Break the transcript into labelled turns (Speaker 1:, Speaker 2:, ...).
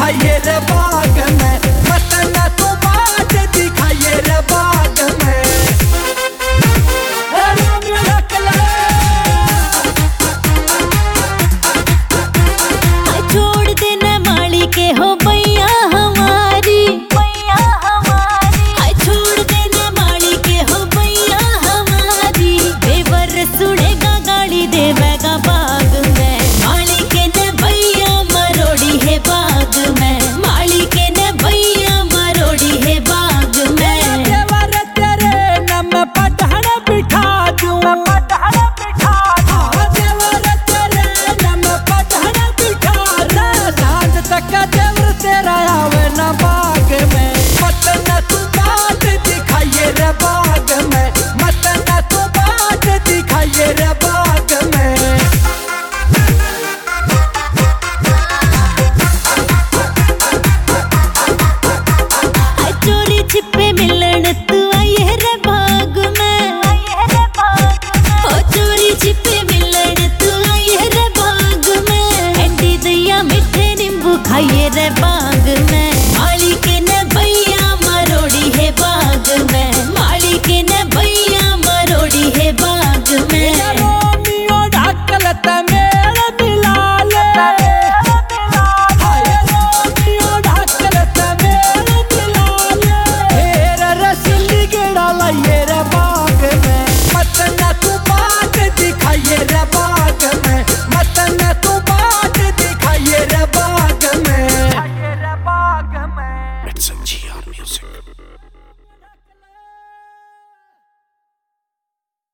Speaker 1: दिखाइए रे बाग में, मतना तो बाट दिखाइए रे बाग में।
Speaker 2: छोड़ देना माली के हो भैया हमारी, भैया हमारी। छोड़ देना माली के हो भैया हमारी, बेवर सुनेगा गाली देवेगा बाग में। माली के न भैया मरोड़ी है बाग में, माली के न भैया मरोड़ी है बाग में।
Speaker 1: देवर तेरे नम पटहन बिठा दूं, पटहन बिठा दूं। देवर तेरे नम पटहन बिठा दूं। सांझ तक देवर तेरा आवे न बाग में, मतना तू बाट दिखाइए रे बाग में, मतना तू बाट दिखाइए रे बाग में।
Speaker 2: चोरी छिपे मिलन तू आये रे बाग में, ओ चोरी छिपे मिलन तू आये रे बाग में। एंडी दैया मिठे नींबू खाइए रे बाग में, माली के न भैया मरोड़ी है बाग में, माली के न भैया मरोड़ी है बाग में।
Speaker 1: रोमियो ढाकल तमेल मिला ले, हाय रोमियो ढाकल तमेल मिला ले। ढेर रसली गिरा लाइए रे बाग में, मतना तू बाट दिखाइए रे बाग में, मतना तू बाट दिखाइए रे बाग में।
Speaker 3: It's a GR Music.